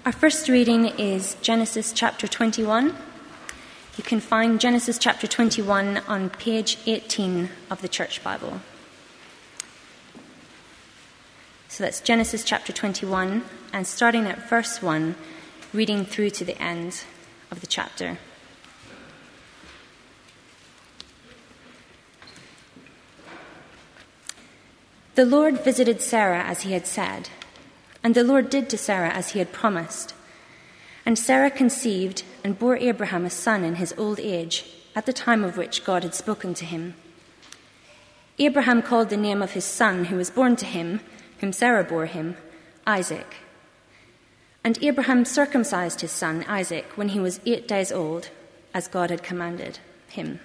Our first reading is Genesis chapter 21. You can find Genesis chapter 21 on page 18 of the Church Bible. So that's Genesis chapter 21, and starting at verse 1, reading through to the end of the chapter. The Lord visited Sarah as he had said, and the Lord did to Sarah as he had promised. And Sarah conceived and bore Abraham a son in his old age, at the time of which God had spoken to him. Abraham called the name of his son who was born to him, whom Sarah bore him, Isaac. And Abraham circumcised his son Isaac when he was 8 days old, as God had commanded him.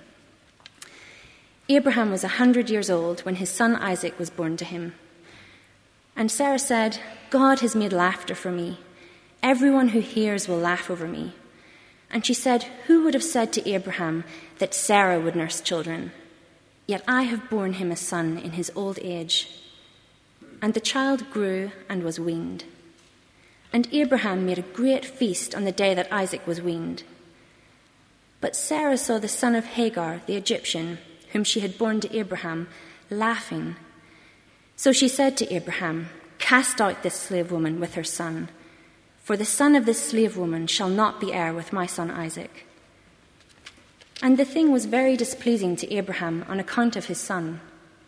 Abraham was 100 years old when his son Isaac was born to him. And Sarah said, "God has made laughter for me. Everyone who hears will laugh over me." And she said, "Who would have said to Abraham that Sarah would nurse children? Yet I have borne him a son in his old age." And the child grew and was weaned. And Abraham made a great feast on the day that Isaac was weaned. But Sarah saw the son of Hagar, the Egyptian, whom she had borne to Abraham, laughing. So she said to Abraham, "Cast out this slave woman with her son, for the son of this slave woman shall not be heir with my son Isaac." And the thing was very displeasing to Abraham on account of his son.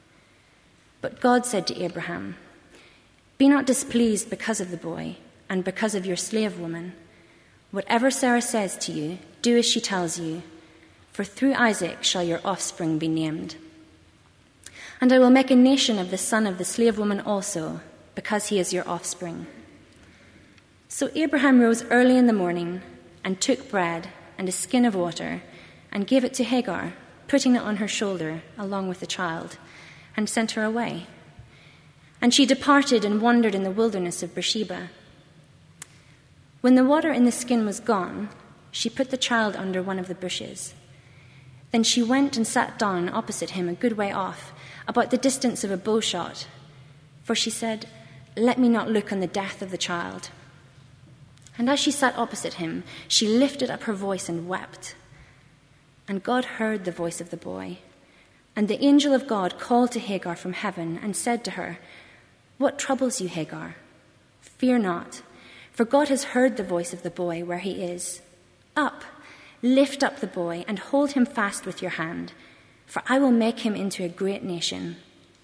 But God said to Abraham, "Be not displeased because of the boy and because of your slave woman. Whatever Sarah says to you, do as she tells you, for through Isaac shall your offspring be named. And I will make a nation of the son of the slave woman also, because he is your offspring." So Abraham rose early in the morning and took bread and a skin of water and gave it to Hagar, putting it on her shoulder along with the child, and sent her away. And she departed and wandered in the wilderness of Beersheba. When the water in the skin was gone, she put the child under one of the bushes. Then she went and sat down opposite him a good way off, about the distance of a bow shot. For she said, "Let me not look on the death of the child." And as she sat opposite him, she lifted up her voice and wept. And God heard the voice of the boy. And the angel of God called to Hagar from heaven and said to her, "What troubles you, Hagar? Fear not, for God has heard the voice of the boy where he is. Up, lift up the boy and hold him fast with your hand, for I will make him into a great nation."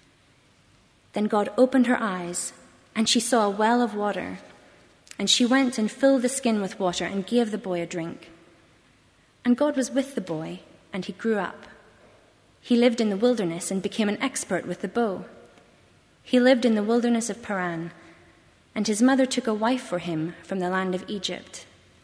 Then God opened her eyes, and she saw a well of water. And she went and filled the skin with water and gave the boy a drink. And God was with the boy, and he grew up. He lived in the wilderness and became an expert with the bow. He lived in the wilderness of Paran, and his mother took a wife for him from the land of Egypt.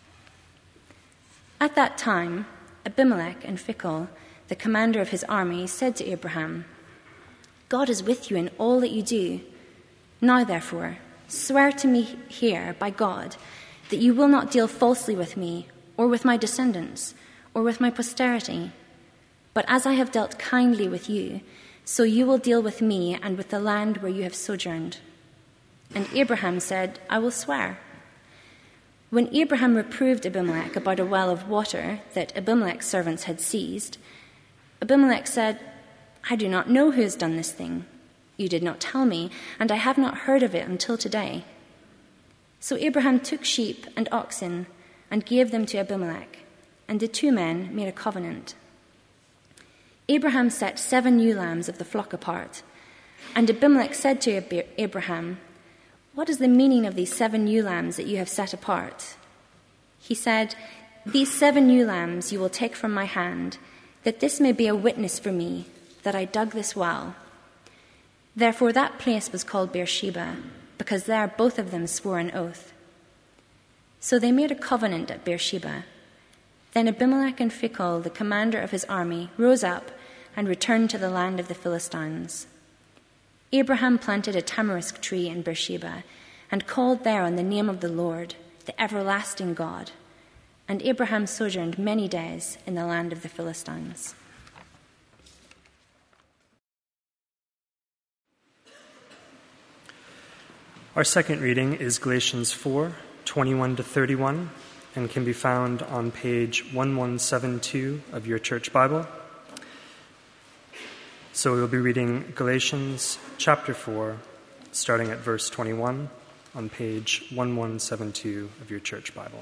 At that time, Abimelech and Phicol, the commander of his army, said to Abraham, "God is with you in all that you do. Now, therefore, swear to me here by God that you will not deal falsely with me or with my descendants or with my posterity. But as I have dealt kindly with you, so you will deal with me and with the land where you have sojourned." And Abraham said, "I will swear." When Abraham reproved Abimelech about a well of water that Abimelech's servants had seized, Abimelech said, "I do not know who has done this thing. You did not tell me, and I have not heard of it until today." So Abraham took sheep and oxen and gave them to Abimelech, and the two men made a covenant. Abraham set 7 ewe lambs of the flock apart, and Abimelech said to Abraham, "What is the meaning of these 7 ewe lambs that you have set apart?" He said, "These 7 ewe lambs you will take from my hand, that this may be a witness for me that I dug this well." Therefore that place was called Beersheba, because there both of them swore an oath. So they made a covenant at Beersheba. Then Abimelech and Phicol, the commander of his army, rose up and returned to the land of the Philistines. Abraham planted a tamarisk tree in Beersheba and called there on the name of the Lord, the everlasting God. And Abraham sojourned many days in the land of the Philistines. Our second reading is Galatians 4, 21 to 31 and can be found on page 1172 of your church Bible. So we will be reading Galatians chapter 4, starting at verse 21 on page 1172 of your church Bible.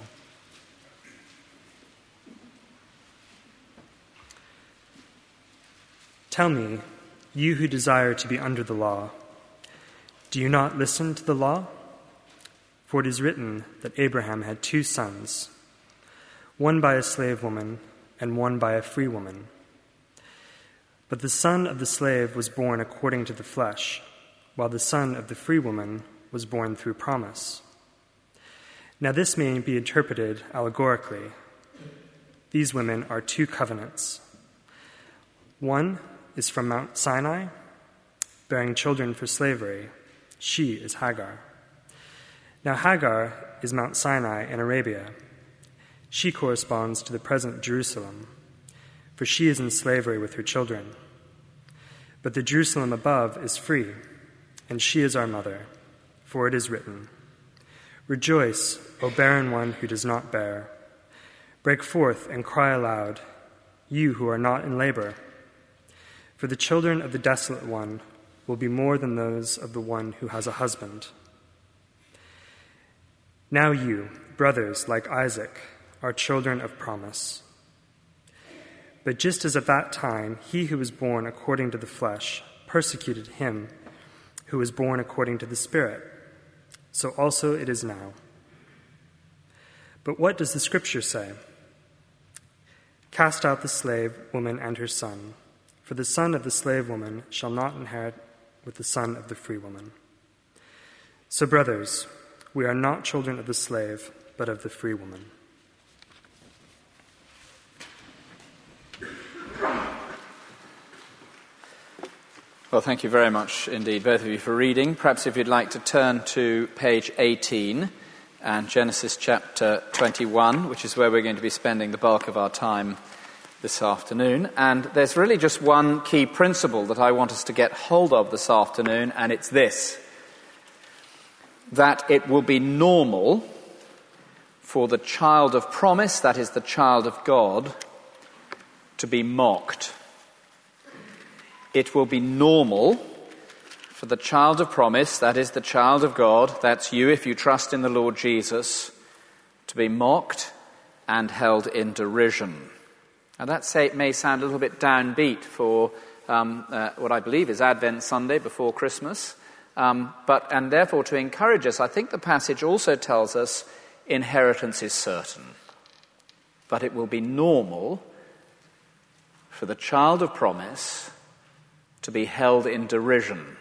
Tell me, you who desire to be under the law, do you not listen to the law? For it is written that Abraham had 2 sons, one by a slave woman and one by a free woman. But the son of the slave was born according to the flesh, while the son of the free woman was born through promise. Now this may be interpreted allegorically. These women are 2 covenants. One is from Mount Sinai, bearing children for slavery. She is Hagar. Now Hagar is Mount Sinai in Arabia. She corresponds to the present Jerusalem, for she is in slavery with her children. But the Jerusalem above is free, and she is our mother, for it is written, "Rejoice, O barren one who does not bear. Break forth and cry aloud, you who are not in labor. For the children of the desolate one will be more than those of the one who has a husband." Now you, brothers, like Isaac, are children of promise. But just as at that time he who was born according to the flesh persecuted him who was born according to the Spirit, so also it is now. But what does the Scripture say? Cast out the slave woman and her son, for the son of the slave woman shall not inherit with the son of the free woman. So, brothers, we are not children of the slave, but of the free woman. Well, thank you very much indeed, both of you, for reading. Perhaps if you'd like to turn to page 18 and Genesis chapter 21, which is where we're going to be spending the bulk of our time this afternoon. And there's really just one key principle that I want us to get hold of this afternoon, and it's this: that it will be normal for the child of promise, that is the child of God, to be mocked. It will be normal for the child of promise, that is the child of God, that's you if you trust in the Lord Jesus, to be mocked and held in derision. Now that may sound a little bit downbeat for what I believe is Advent Sunday before Christmas, and therefore to encourage us, I think the passage also tells us inheritance is certain. But it will be normal for the child of promise to be held in derision.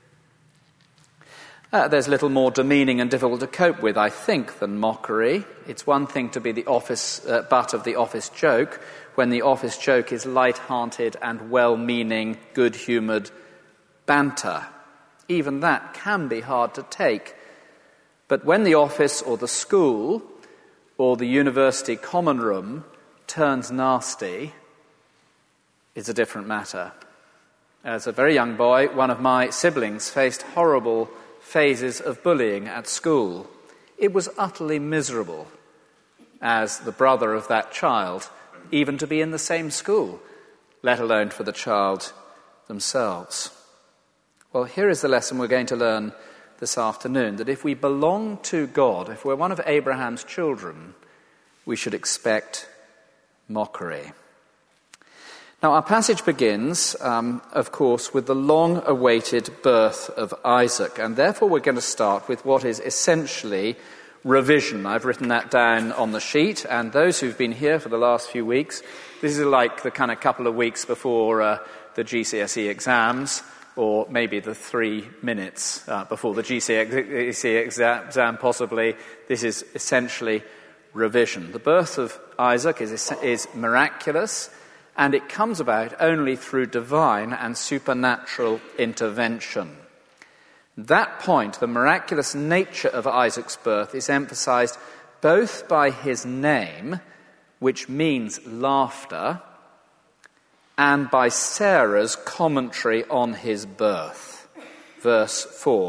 There's little more demeaning and difficult to cope with, I think, than mockery. It's one thing to be the butt of the office joke, when the office joke is light-hearted and well-meaning, good-humoured banter. Even that can be hard to take. But when the office or the school or the university common room turns nasty, it's a different matter. As a very young boy, one of my siblings faced horrible phases of bullying at school. It was utterly miserable, as the brother of that child, even to be in the same school, let alone for the child themselves. Well, here is the lesson we're going to learn this afternoon, that if we belong to God, if we're one of Abraham's children, we should expect mockery. Now, our passage begins, of course, with the long-awaited birth of Isaac, and therefore we're going to start with what is essentially revision. I've written that down on the sheet, and those who've been here for the last few weeks, this is like the kind of couple of weeks before the GCSE exams, or maybe the 3 minutes before the GCSE exam, possibly. This is essentially revision. The birth of Isaac is miraculous, and it comes about only through divine and supernatural intervention. At that point, the miraculous nature of Isaac's birth is emphasized both by his name, which means laughter, and by Sarah's commentary on his birth. Verse 4,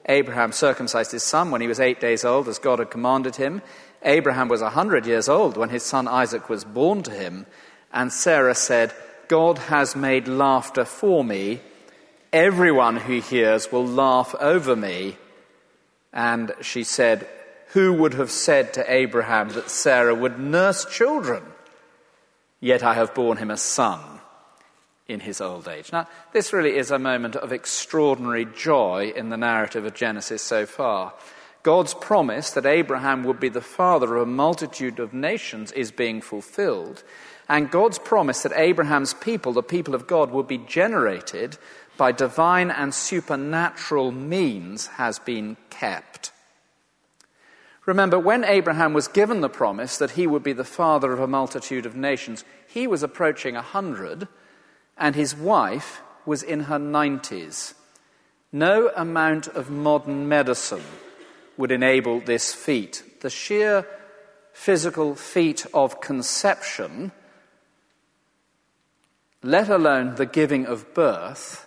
Abraham circumcised his son when he was 8 days old, as God had commanded him. Abraham was 100 years old when his son Isaac was born to him. And Sarah said, God has made laughter for me. Everyone who hears will laugh over me. And she said, who would have said to Abraham that Sarah would nurse children? Yet I have borne him a son in his old age. Now, this really is a moment of extraordinary joy in the narrative of Genesis so far. God's promise that Abraham would be the father of a multitude of nations is being fulfilled. And God's promise that Abraham's people, the people of God, would be generated by divine and supernatural means has been kept. Remember, when Abraham was given the promise that he would be the father of a multitude of nations, he was approaching 100, and his wife was in her 90s. No amount of modern medicine would enable this feat. The sheer physical feat of conception, let alone the giving of birth,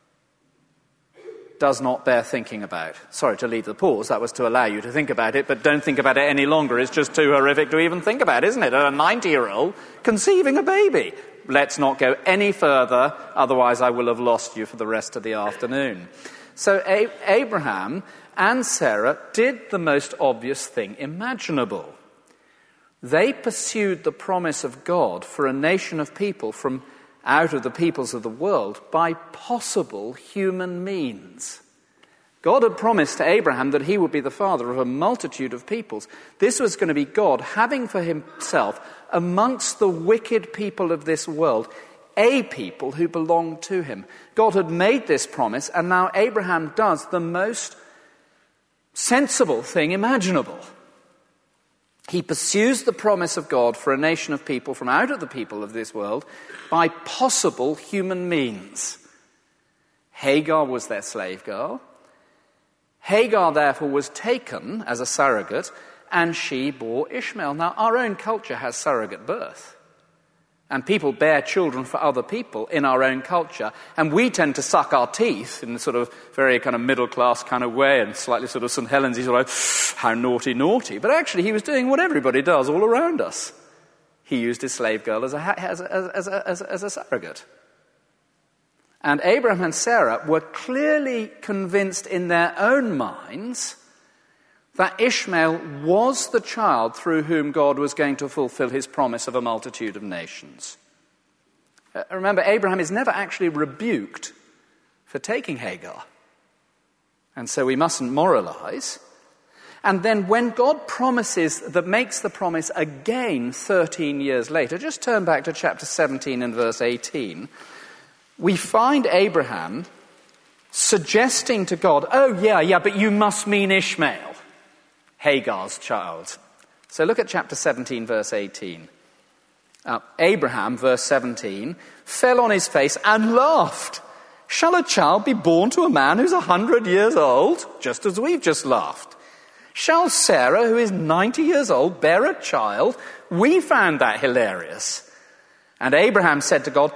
does not bear thinking about. Sorry to leave the pause, that was to allow you to think about it, but don't think about it any longer. It's just too horrific to even think about, isn't it? A 90-year-old conceiving a baby. Let's not go any further, otherwise I will have lost you for the rest of the afternoon. So Abraham and Sarah did the most obvious thing imaginable. They pursued the promise of God for a nation of people from out of the peoples of the world by possible human means. God had promised to Abraham that he would be the father of a multitude of peoples. This was going to be God having for himself amongst the wicked people of this world a people who belonged to him. God had made this promise, and now Abraham does the most sensible thing imaginable. He pursues the promise of God for a nation of people from out of the people of this world by possible human means. Hagar was their slave girl. Hagar, therefore, was taken as a surrogate, and she bore Ishmael. Now, our own culture has surrogate birth. And people bear children for other people in our own culture. And we tend to suck our teeth in a sort of very kind of middle-class kind of way, and slightly sort of St. Helens-y sort of like, how naughty, naughty. But actually he was doing what everybody does all around us. He used his slave girl as a surrogate. And Abraham and Sarah were clearly convinced in their own minds that Ishmael was the child through whom God was going to fulfill his promise of a multitude of nations. Remember, Abraham is never actually rebuked for taking Hagar. And so we mustn't moralize. And then when God makes the promise again 13 years later, just turn back to chapter 17 and verse 18, we find Abraham suggesting to God, oh yeah, but you must mean Ishmael, Hagar's child. So look at chapter 17, verse 18. Abraham, verse 17, fell on his face and laughed. Shall a child be born to a man who's 100 years old? Just as we've just laughed. Shall Sarah, who is 90 years old, bear a child? We found that hilarious. And Abraham said to God,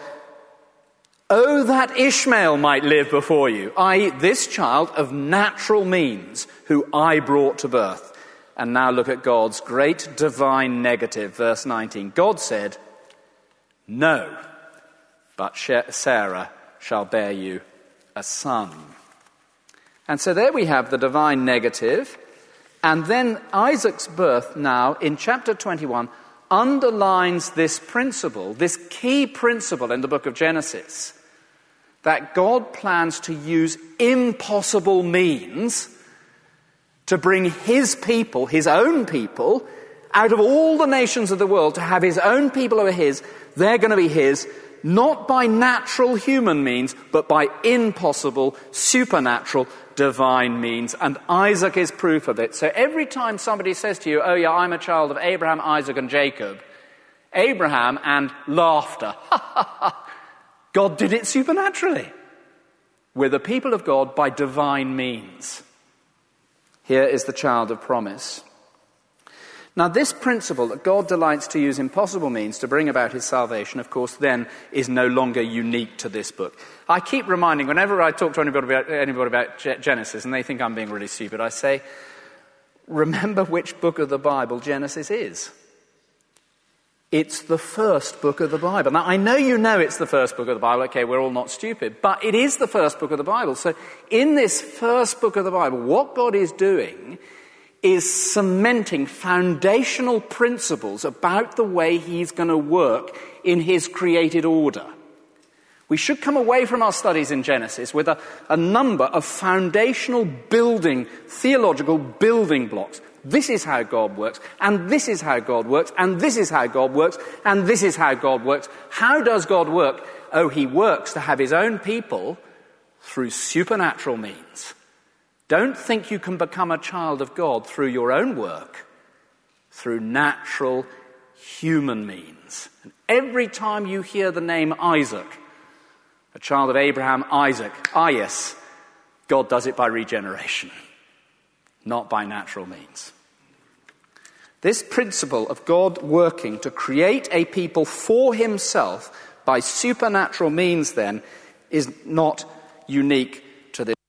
oh, that Ishmael might live before you, i.e., this child of natural means, who I brought to birth. And now look at God's great divine negative, verse 19. God said, no, but Sarah shall bear you a son. And so there we have the divine negative. And then Isaac's birth now, in chapter 21, underlines this principle, this key principle in the book of Genesis, that God plans to use impossible means to bring his people, his own people, out of all the nations of the world, to have his own people over his. They're going to be his, not by natural human means, but by impossible, supernatural, divine means. And Isaac is proof of it. So every time somebody says to you, oh yeah, I'm a child of Abraham, Isaac, and Jacob, Abraham and laughter. God did it supernaturally. We're the people of God by divine means. Here is the child of promise. Now, this principle that God delights to use impossible means to bring about his salvation, of course, then is no longer unique to this book. I keep reminding, whenever I talk to anybody about Genesis, and they think I'm being really stupid, I say, remember which book of the Bible Genesis is. It's the first book of the Bible. Now, I know you know it's the first book of the Bible. Okay, we're all not stupid. But it is the first book of the Bible. So in this first book of the Bible, what God is doing is cementing foundational principles about the way he's going to work in his created order. We should come away from our studies in Genesis with a number of foundational theological building blocks. This is how God works, and this is how God works, and this is how God works, and this is how God works. How does God work? Oh, he works to have his own people through supernatural means. Don't think you can become a child of God through your own work, through natural human means. And every time you hear the name Isaac, a child of Abraham, Isaac, yes, God does it by regeneration, not by natural means. This principle of God working to create a people for himself by supernatural means, then, is not unique to this.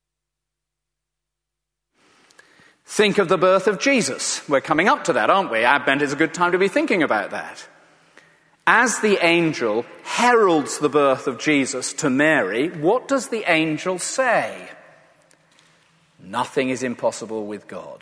Think of the birth of Jesus. We're coming up to that, aren't we? Advent is a good time to be thinking about that. As the angel heralds the birth of Jesus to Mary, what does the angel say? Nothing is impossible with God.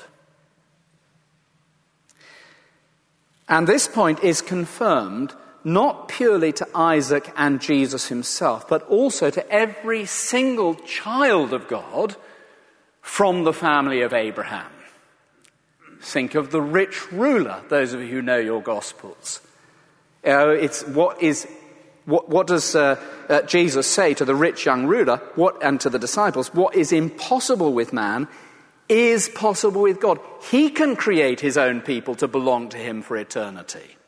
And this point is confirmed not purely to Isaac and Jesus himself, but also to every single child of God from the family of Abraham. Think of the rich ruler, those of you who know your Gospels. What does Jesus say to the rich young ruler and to the disciples? What is impossible with man is possible with God. He can create his own people to belong to him for eternity.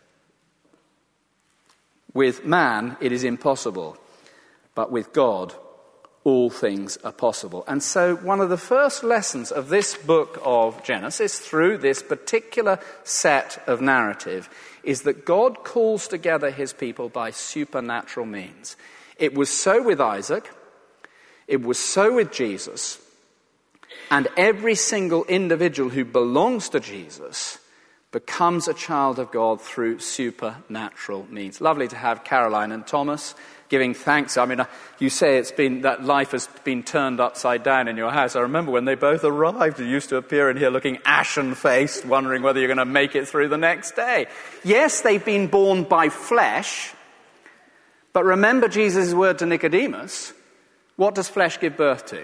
With man, it is impossible, but with God, all things are possible. And so one of the first lessons of this book of Genesis, through this particular set of narrative, is that God calls together his people by supernatural means. It was so with Isaac, it was so with Jesus, and every single individual who belongs to Jesus becomes a child of God through supernatural means. Lovely to have Caroline and Thomas giving thanks. I mean, you say it's been that life has been turned upside down in your house. I remember when they both arrived, you used to appear in here looking ashen-faced, wondering whether you're going to make it through the next day. Yes, they've been born by flesh, but remember Jesus' word to Nicodemus. What does flesh give birth to?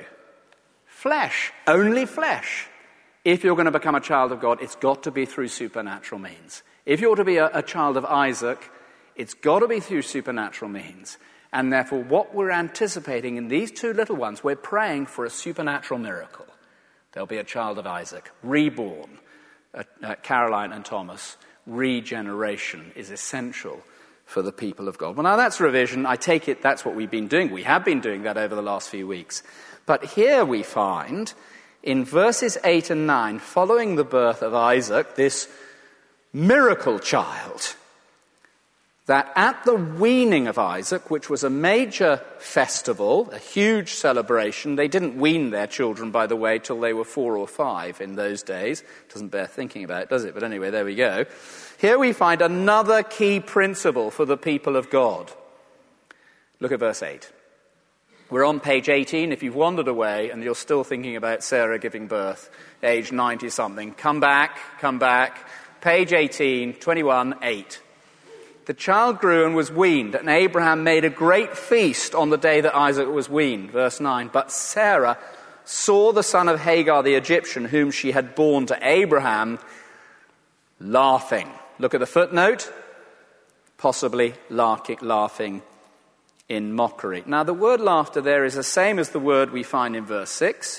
Flesh. Only flesh. If you're going to become a child of God, it's got to be through supernatural means. If you're to be a child of Isaac, it's got to be through supernatural means. And therefore, what we're anticipating in these two little ones, we're praying for a supernatural miracle. There'll be a child of Isaac, reborn. Caroline and Thomas, regeneration is essential for the people of God. Well, now that's revision. I take it that's what we've been doing. We have been doing that over the last few weeks. But here we find, in verses 8 and 9, following the birth of Isaac, this miracle child, that at the weaning of Isaac, which was a major festival, a huge celebration, they didn't wean their children, by the way, till they were 4 or 5 in those days. Doesn't bear thinking about, does it? But anyway, there we go. Here we find another key principle for the people of God. Look at verse 8. We're on page 18. If you've wandered away and you're still thinking about Sarah giving birth, age 90-something, come back. Page 18, 21, 8. The child grew and was weaned, and Abraham made a great feast on the day that Isaac was weaned. Verse 9. But Sarah saw the son of Hagar the Egyptian, whom she had borne to Abraham, laughing. Look at the footnote. Possibly laughing in mockery. Now, the word laughter there is the same as the word we find in verse 6.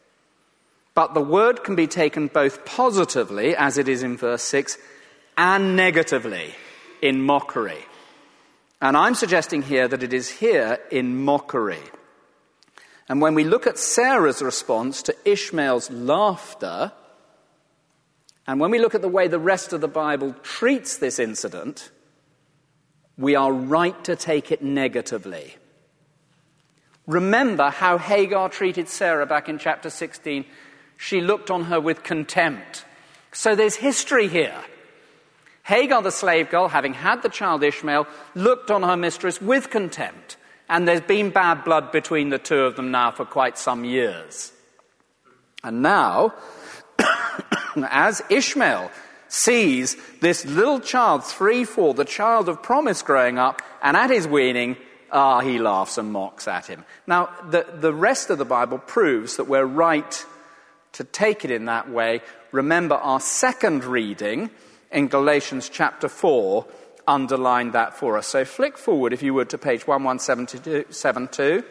But the word can be taken both positively, as it is in verse 6, and negatively, in mockery. And I'm suggesting here that it is here in mockery. And when we look at Sarah's response to Ishmael's laughter, And when we look at the way the rest of the Bible treats this incident, we are right to take it negatively. Remember how Hagar treated Sarah back in chapter 16. She looked on her with contempt. So there's history here. Hagar, the slave girl, having had the child Ishmael, looked on her mistress with contempt. And there's been bad blood between the two of them now for quite some years. And now, as Ishmael sees this little child, 3-4, the child of promise growing up, and at his weaning, he laughs and mocks at him. Now, the rest of the Bible proves that we're right to take it in that way. Remember, our second reading in Galatians chapter 4 underlined that for us. So flick forward, if you would, to page 1172.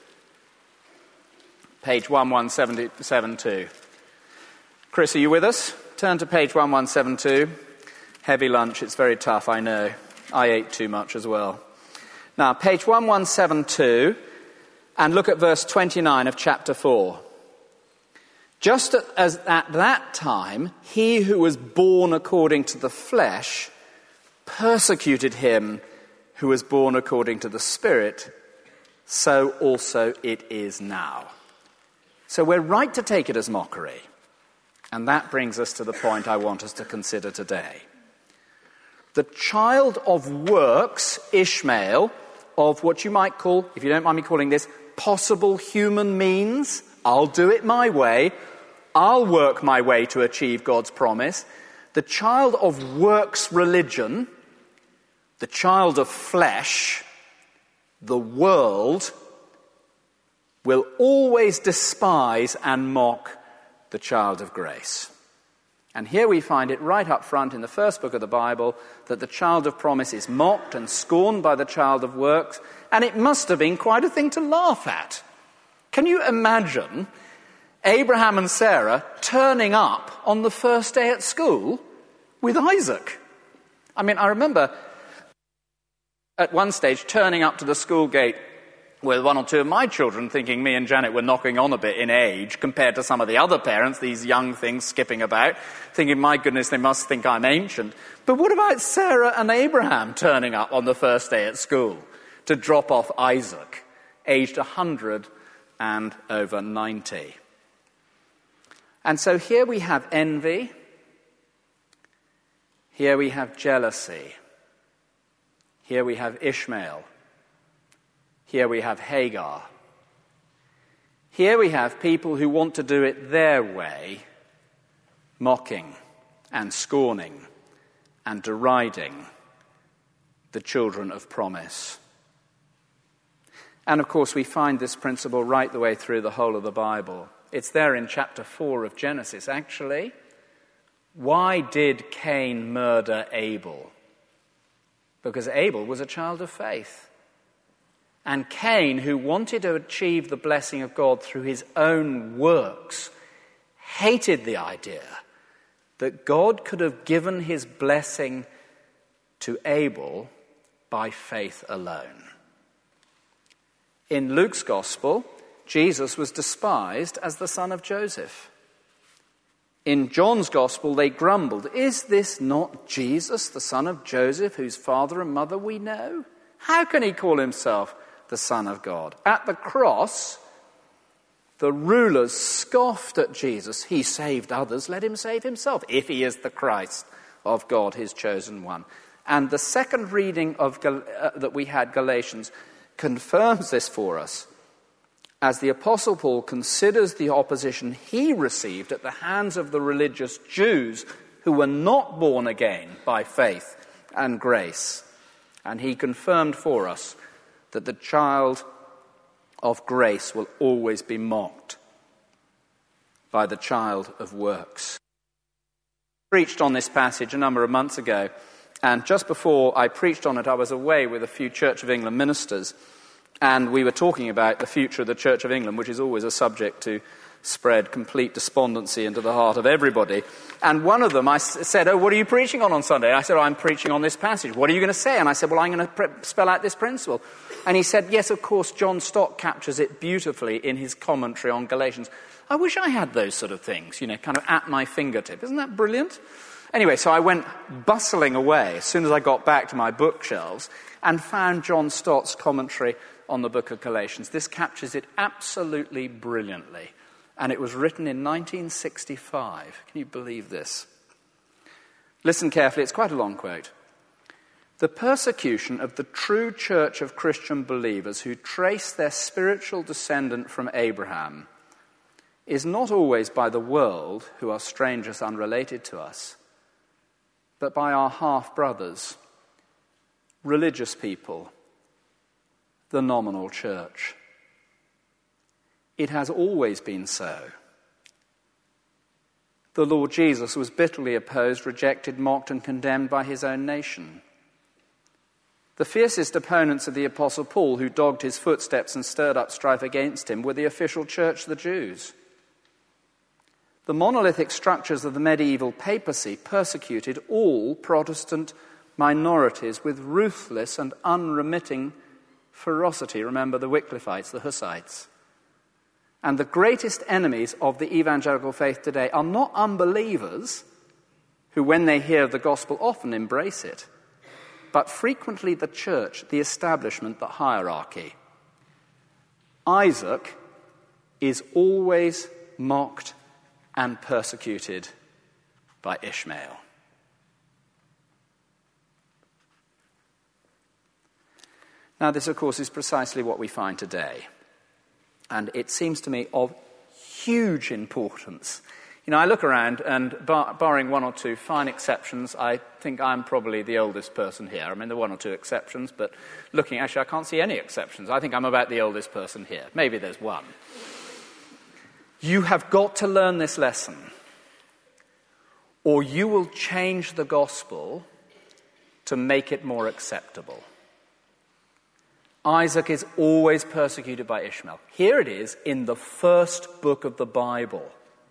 Page 1172. Chris, are you with us? Turn to page 1172. Heavy lunch, it's very tough, I know. I ate too much as well. Now, page 1172, and look at verse 29 of chapter 4. Just as at that time, he who was born according to the flesh persecuted him who was born according to the Spirit, so also it is now. So we're right to take it as mockery. And that brings us to the point I want us to consider today. The child of works, Ishmael, of what you might call, if you don't mind me calling this, possible human means. I'll do it my way. I'll work my way to achieve God's promise. The child of works religion, the child of flesh, the world, will always despise and mock the child of grace. And here we find it right up front in the first book of the Bible that the child of promise is mocked and scorned by the child of works, and it must have been quite a thing to laugh at. Can you imagine Abraham and Sarah turning up on the first day at school with Isaac? I mean, I remember at one stage turning up to the school gate with one or two of my children, thinking me and Janet were knocking on a bit in age compared to some of the other parents, these young things skipping about, thinking, my goodness, they must think I'm ancient. But what about Sarah and Abraham turning up on the first day at school to drop off Isaac, aged 100 and over 90? And so here we have envy, here we have jealousy, here we have Ishmael, here we have Hagar. Here we have people who want to do it their way, mocking and scorning and deriding the children of promise. And of course we find this principle right the way through the whole of the Bible. It's there in chapter 4 of Genesis, actually. Why did Cain murder Abel? Because Abel was a child of faith. And Cain, who wanted to achieve the blessing of God through his own works, hated the idea that God could have given his blessing to Abel by faith alone. In Luke's Gospel, Jesus was despised as the son of Joseph. In John's Gospel, they grumbled, "Is this not Jesus, the son of Joseph, whose father and mother we know? How can he call himself the Son of God?" At the cross, the rulers scoffed at Jesus. He saved others, let him save himself, if he is the Christ of God, his chosen one. And the second reading of that we had, Galatians, confirms this for us, as the Apostle Paul considers the opposition he received at the hands of the religious Jews who were not born again by faith and grace. And he confirmed for us that the child of grace will always be mocked by the child of works. I preached on this passage a number of months ago, and just before I preached on it, I was away with a few Church of England ministers, and we were talking about the future of the Church of England, which is always a subject to spread complete despondency into the heart of everybody. And one of them, I said, "Oh, what are you preaching on Sunday?" I said, "I'm preaching on this passage." "What are you going to say?" And I said, "Well, I'm going to spell out this principle." And he said, "Yes, of course, John Stott captures it beautifully in his commentary on Galatians." I wish I had those sort of things, kind of at my fingertip. Isn't that brilliant? Anyway, so I went bustling away as soon as I got back to my bookshelves and found John Stott's commentary on the book of Galatians. This captures it absolutely brilliantly. And it was written in 1965. Can you believe this? Listen carefully, it's quite a long quote. The persecution of the true church of Christian believers who trace their spiritual descendant from Abraham is not always by the world, who are strangers unrelated to us, but by our half-brothers, religious people, the nominal church. It has always been so. The Lord Jesus was bitterly opposed, rejected, mocked, and condemned by his own nation. The fiercest opponents of the Apostle Paul, who dogged his footsteps and stirred up strife against him, were the official church, the Jews. The monolithic structures of the medieval papacy persecuted all Protestant minorities with ruthless and unremitting ferocity. Remember the Wycliffites, the Hussites. And the greatest enemies of the evangelical faith today are not unbelievers who, when they hear the gospel, often embrace it, but frequently the church, the establishment, the hierarchy. Isaac is always mocked and persecuted by Ishmael. Now, this, of course, is precisely what we find today. And it seems to me of huge importance. I look around and barring one or two fine exceptions, I think I'm probably the oldest person here. I mean, there are one or two exceptions, but actually I can't see any exceptions. I think I'm about the oldest person here. Maybe there's one. You have got to learn this lesson, or you will change the gospel to make it more acceptable. Isaac is always persecuted by Ishmael. Here it is in the first book of the Bible.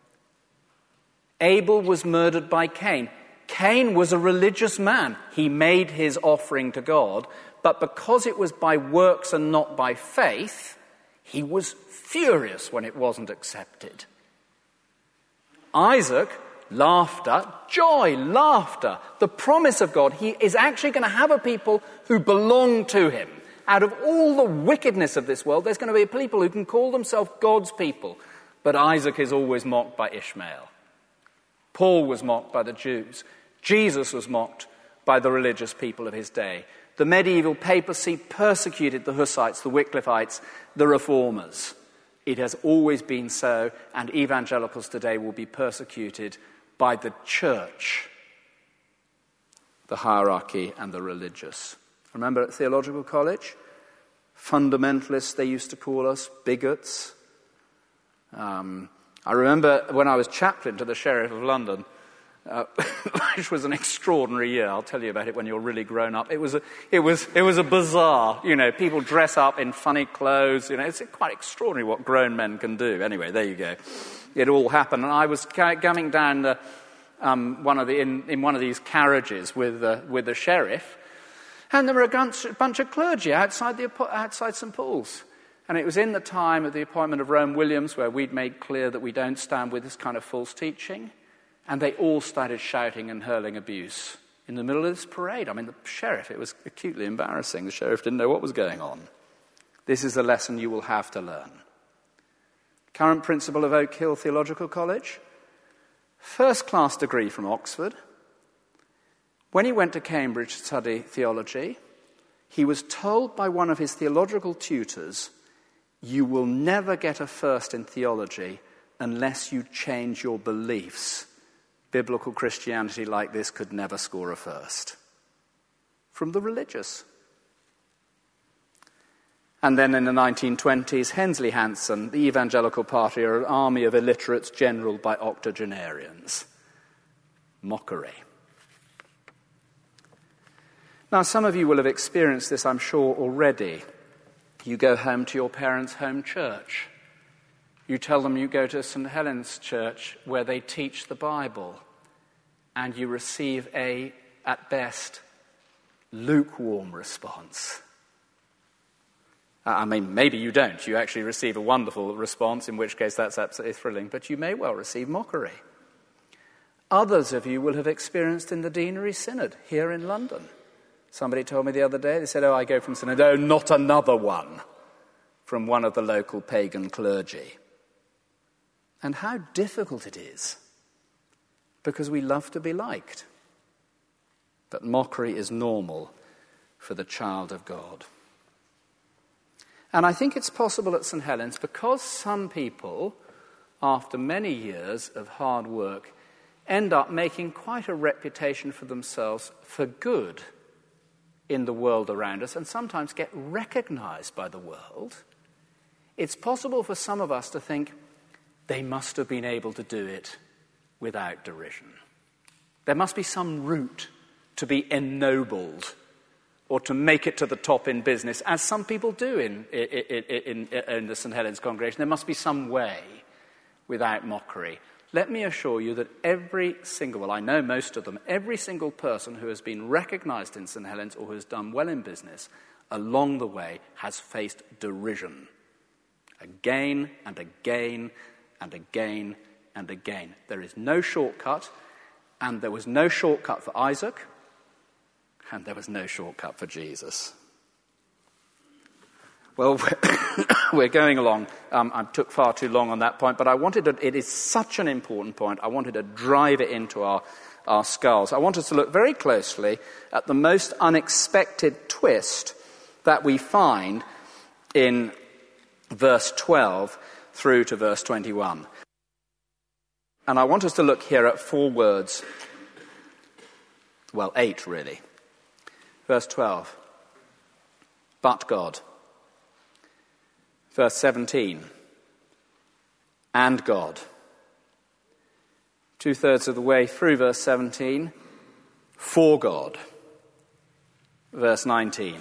Abel was murdered by Cain. Cain was a religious man. He made his offering to God, but because it was by works and not by faith, he was furious when it wasn't accepted. Isaac, laughter, joy, laughter, the promise of God. He is actually going to have a people who belong to him. Out of all the wickedness of this world, there's going to be people who can call themselves God's people. But Isaac is always mocked by Ishmael. Paul was mocked by the Jews. Jesus was mocked by the religious people of his day. The medieval papacy persecuted the Hussites, the Wycliffites, the Reformers. It has always been so, and evangelicals today will be persecuted by the church, the hierarchy, and the religious. Remember at theological college? Fundamentalists, they used to call us, bigots. I remember when I was chaplain to the Sheriff of London, which was an extraordinary year. I'll tell you about it when you're really grown up. It was a bazaar. People dress up in funny clothes. It's quite extraordinary what grown men can do. Anyway, there you go. It all happened, and I was coming down in one of these carriages with the sheriff, and there were a bunch of clergy outside St. Paul's. And it was in the time of the appointment of Rome Williams where we'd made clear that we don't stand with this kind of false teaching. And they all started shouting and hurling abuse in the middle of this parade. I mean, the sheriff, it was acutely embarrassing. The sheriff didn't know what was going on. This is a lesson you will have to learn. Current principal of Oak Hill Theological College, first-class degree from Oxford. When he went to Cambridge to study theology, he was told by one of his theological tutors, "You will never get a first in theology unless you change your beliefs. Biblical Christianity like this could never score a first." From the religious. And then in the 1920s, Hensley Hansen, the Evangelical Party, are an army of illiterates generalled by octogenarians. Mockery. Now, some of you will have experienced this, I'm sure, already. You go home to your parents' home church. You tell them you go to St. Helen's Church where they teach the Bible, and you receive a, at best, lukewarm response. I mean, maybe you don't. You actually receive a wonderful response, in which case that's absolutely thrilling, but you may well receive mockery. Others of you will have experienced in the Deanery Synod here in London. Somebody told me the other day, they said, I go from Synod, not another one, from one of the local pagan clergy. And how difficult it is, because we love to be liked. But mockery is normal for the child of God. And I think it's possible at St. Helens, because some people, after many years of hard work, end up making quite a reputation for themselves for good in the world around us, and sometimes get recognized by the world. It's possible for some of us to think, they must have been able to do it without derision. There must be some route to be ennobled or to make it to the top in business, as some people do in the St. Helens congregation. There must be some way without mockery. Let me assure you that every single, I know most of them, every single person who has been recognized in St. Helens or who has done well in business along the way has faced derision. Again and again and again and again. There is no shortcut, and there was no shortcut for Isaac, and there was no shortcut for Jesus. Well, we're going along. I took far too long on that point, but it is such an important point. I wanted to drive it into our skulls. I want us to look very closely at the most unexpected twist that we find in verse 12 through to verse 21. And I want us to look here at 4 words. Well, 8 really. Verse 12. But God. Verse 17, and God. 2/3 of the way through verse 17, for God. Verse 19,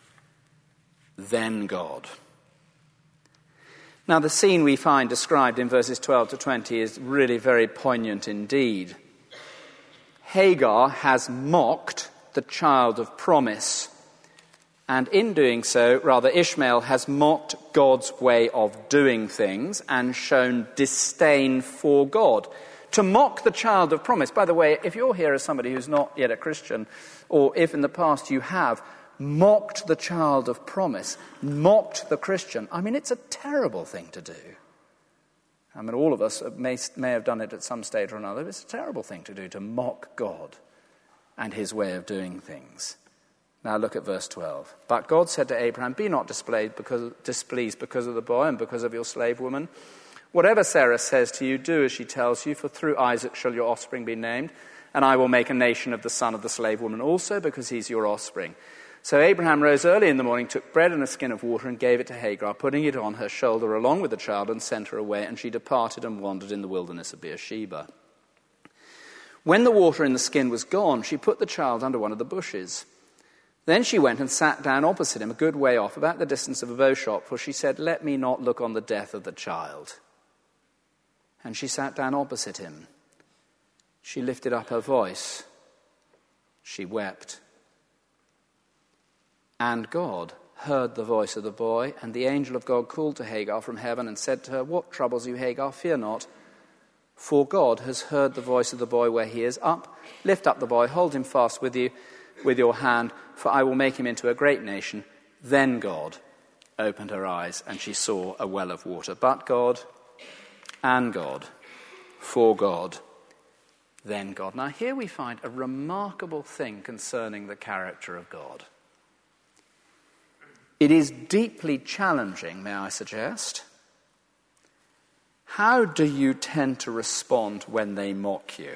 then God. Now the scene we find described in verses 12 to 20 is really very poignant indeed. Hagar has mocked the child of promise. And in doing so, Ishmael has mocked God's way of doing things and shown disdain for God. To mock the child of promise, by the way, if you're here as somebody who's not yet a Christian, or if in the past you have mocked the child of promise, mocked the Christian, I mean, it's a terrible thing to do. I mean, all of us may have done it at some stage or another. It's a terrible thing to do, to mock God and his way of doing things. Now look at verse 12. But God said to Abraham, be not displeased because of the boy and because of your slave woman. Whatever Sarah says to you, do as she tells you, for through Isaac shall your offspring be named, and I will make a nation of the son of the slave woman also, because he's your offspring. So Abraham rose early in the morning, took bread and a skin of water, and gave it to Hagar, putting it on her shoulder along with the child, and sent her away, and she departed and wandered in the wilderness of Beersheba. When the water in the skin was gone, she put the child under one of the bushes. Then she went and sat down opposite him, a good way off, about the distance of a bow shot, for she said, let me not look on the death of the child. And she sat down opposite him. She lifted up her voice. She wept. And God heard the voice of the boy, and the angel of God called to Hagar from heaven and said to her, what troubles you, Hagar? Fear not, for God has heard the voice of the boy where he is. Up, lift up the boy, hold him fast with your hand, for I will make him into a great nation. Then God opened her eyes, and she saw a well of water. But God, and God, for God, then God. Now here we find a remarkable thing concerning the character of God. It is deeply challenging, may I suggest. How do you tend to respond when they mock you?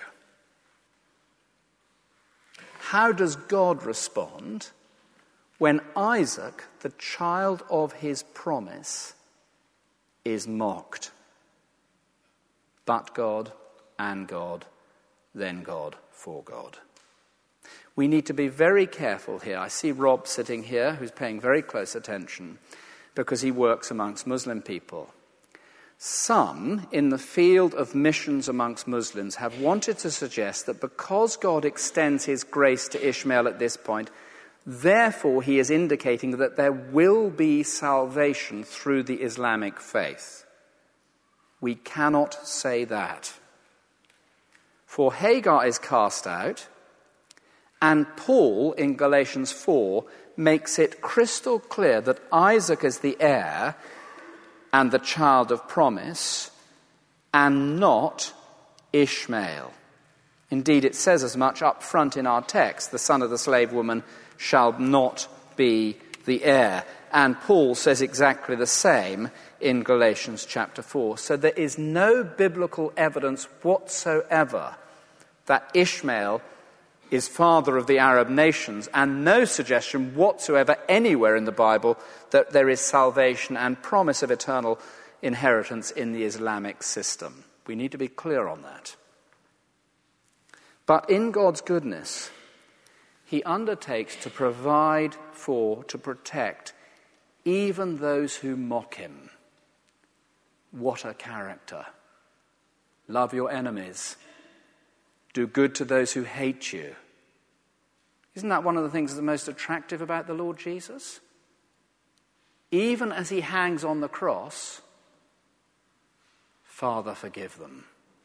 How does God respond when Isaac, the child of his promise, is mocked? But God, and God, then God, for God. We need to be very careful here. I see Rob sitting here, who's paying very close attention, because he works amongst Muslim people. Some, in the field of missions amongst Muslims, have wanted to suggest that because God extends his grace to Ishmael at this point, Therefore, he is indicating that there will be salvation through the Islamic faith. We cannot say that. For Hagar is cast out, and Paul in Galatians 4 makes it crystal clear that Isaac is the heir and the child of promise, and not Ishmael. Indeed, it says as much up front in our text, the son of the slave woman shall not be the heir. And Paul says exactly the same in Galatians chapter 4. So there is no biblical evidence whatsoever that Ishmael is father of the Arab nations, and no suggestion whatsoever anywhere in the Bible that there is salvation and promise of eternal inheritance in the Islamic system. We need to be clear on that. But in God's goodness, he undertakes to provide for, to protect, even those who mock him. What a character. Love your enemies. Do good to those who hate you. Isn't that one of the things that's most attractive about the Lord Jesus? Even as he hangs on the cross, Father, forgive them.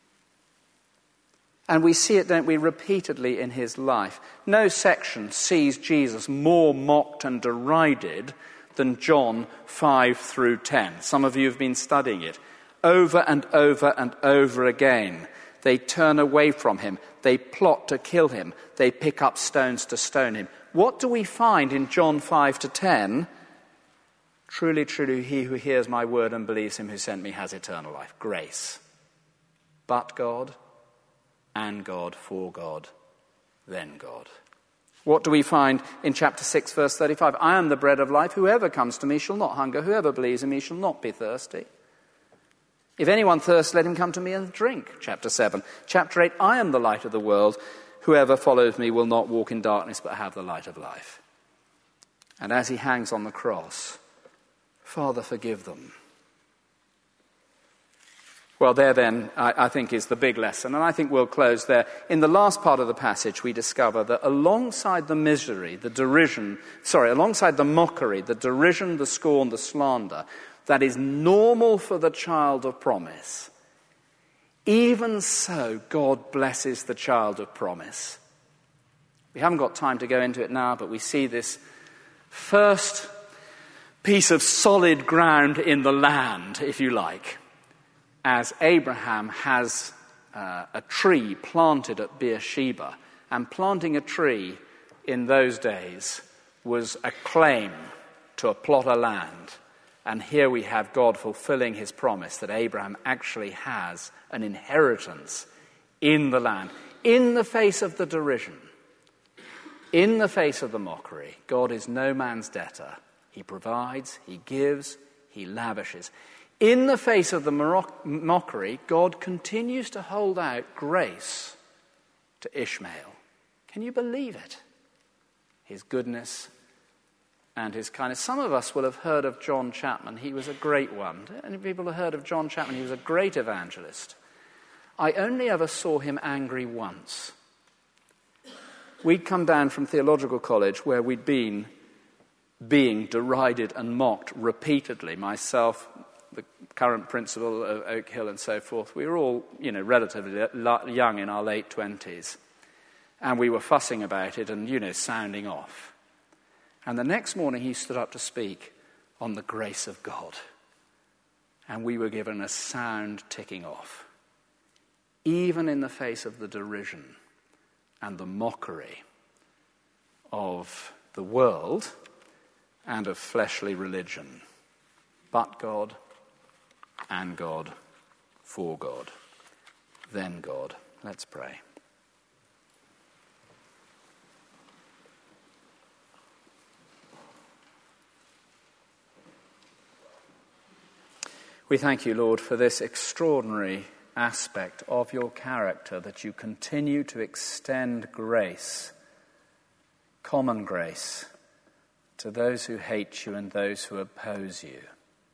And we see it, don't we, repeatedly in his life. No section sees Jesus more mocked and derided than John 5 through 10. Some of you have been studying it. Over and over and over again, they turn away from him. They plot to kill him. They pick up stones to stone him. What do we find in John 5 to 10? Truly, truly, he who hears my word and believes him who sent me has eternal life. Grace. But God, and God, for God, then God. What do we find in chapter 6, verse 35? I am the bread of life. Whoever comes to me shall not hunger. Whoever believes in me shall not be thirsty. If anyone thirsts, let him come to me and drink. Chapter 7. Chapter 8, I am the light of the world. Whoever follows me will not walk in darkness, but have the light of life. And as he hangs on the cross, Father, forgive them. Well, there then, I think, is the big lesson, and I think we'll close there. In the last part of the passage, we discover that alongside the misery, alongside the mockery, the derision, the scorn, the slander, that is normal for the child of promise, even so, God blesses the child of promise. We haven't got time to go into it now, but we see this first piece of solid ground in the land, if you like, as Abraham has a tree planted at Beersheba. And planting a tree in those days was a claim to a plot of land. And here we have God fulfilling his promise that Abraham actually has an inheritance in the land. In the face of the derision, in the face of the mockery, God is no man's debtor. He provides, he gives, he lavishes. In the face of the mockery, God continues to hold out grace to Ishmael. Can you believe it? His goodness and his kindness. Some of us will have heard of John Chapman. He was a great one. Any people have heard of John Chapman? He was a great evangelist. I only ever saw him angry once. We'd come down from theological college where we'd been being derided and mocked repeatedly. Myself, the current principal of Oak Hill and so forth. We were all, relatively young in our late 20s. And we were fussing about it and, sounding off. And the next morning he stood up to speak on the grace of God. And we were given a sound ticking off. Even in the face of the derision and the mockery of the world and of fleshly religion. But God, and God, for God, then God. Let's pray. We thank you, Lord, for this extraordinary aspect of your character, that you continue to extend grace, common grace, to those who hate you and those who oppose you.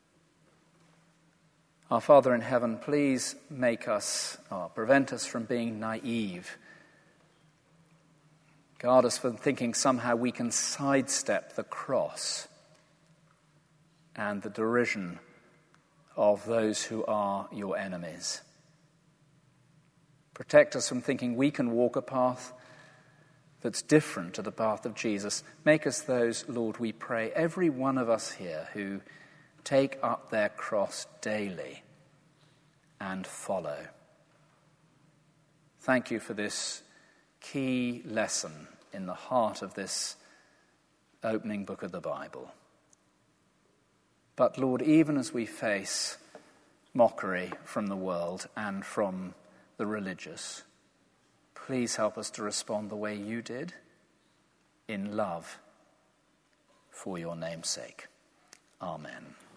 Our Father in heaven, please prevent us from being naive Guard us from thinking somehow we can sidestep the cross and the derision of those who are your enemies. Protect us from thinking we can walk a path that's different to the path of Jesus. Make us those, Lord, we pray, every one of us here who take up their cross daily and follow. Thank you for this key lesson in the heart of this opening book of the Bible. But Lord, even as we face mockery from the world and from the religious, please help us to respond the way you did, in love, for your name's sake. Amen.